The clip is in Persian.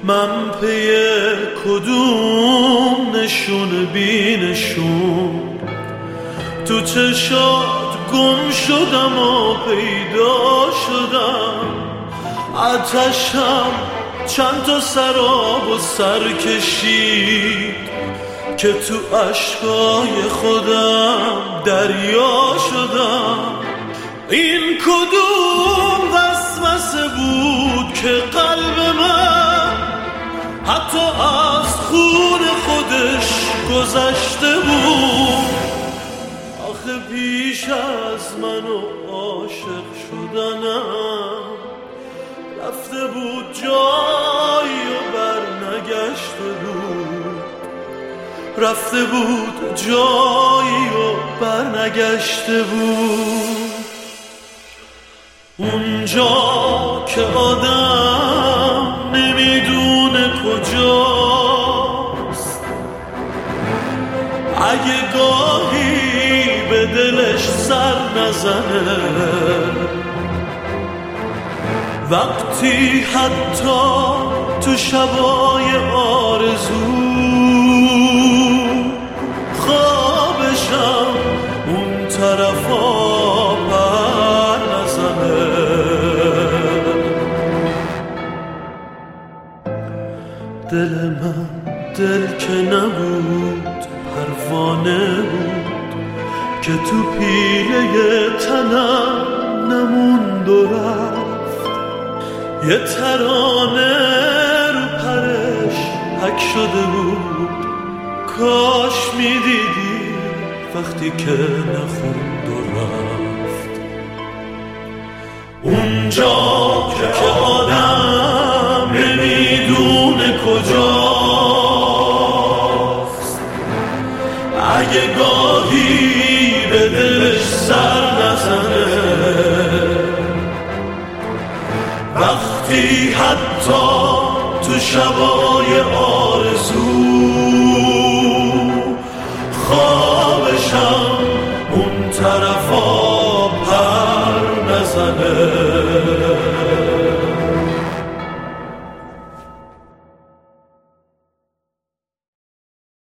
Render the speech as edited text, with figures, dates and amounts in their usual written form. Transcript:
من پی کدوم نشون بی نشون تو چشات گم شدم و پیدا شدم. آتشم چند تا سراب و سر کشید که تو عشقای خودم دریا شدم. این کدوم وسوسه بود که قلب من حتی از خون خودش گذشته بود. آخه پیش از منو عاشق شدنم رفته بود جایی و بر نگشته بود، رفته بود جایی و بر نگشته بود. اونجا که آدم نمیدونه کجاست، اگه گاهی به دلش سر نزنه، وقتی حتی تو شبای آرزو خوابشم اون طرفا پر نزنه. دل من دل که نبود پروانه بود که تو پیله تنم نموند و رفت. یه ترانه رو پرش حک شده بود، کاش میدیدی وقتی که نخوند و رفت. اونجا که آدم نمیدونه کجاست، اگه گاهی به دلش سر نزنه، وقتی حتی تو شبای آرزو